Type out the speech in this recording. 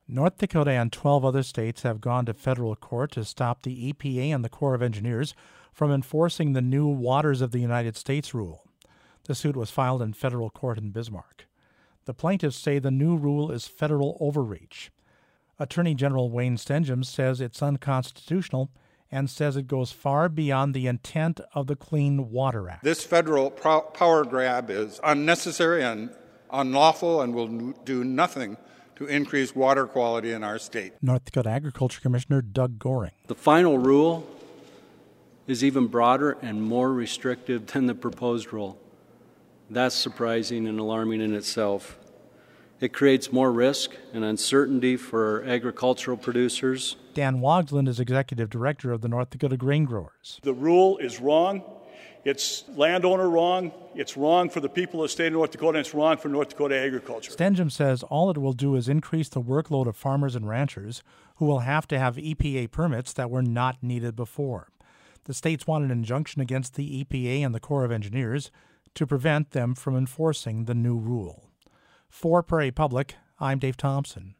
North Dakota and 12 other states have gone to federal court to stop the EPA and the Corps of Engineers from enforcing the new Waters of the United States rule. The suit was filed in federal court in Bismarck. The plaintiffs say the new rule is federal overreach. Attorney General Wayne Stenghjem says it's unconstitutional and says it goes far beyond the intent of the Clean Water Act. This federal power grab is unnecessary and unlawful and will do nothing to increase water quality in our state. North Dakota Agriculture Commissioner Doug Goring. The final rule is even broader and more restrictive than the proposed rule. That's surprising and alarming in itself. It creates more risk and uncertainty for agricultural producers. Dan Wogsland is Executive Director of the North Dakota Grain Growers. The rule is wrong. It's landowner wrong. It's wrong for the people of the state of North Dakota, and it's wrong for North Dakota agriculture. Stenghjem says all it will do is increase the workload of farmers and ranchers who will have to have EPA permits that were not needed before. The states want an injunction against the EPA and the Corps of Engineers to prevent them from enforcing the new rule. For Prairie Public, I'm Dave Thompson.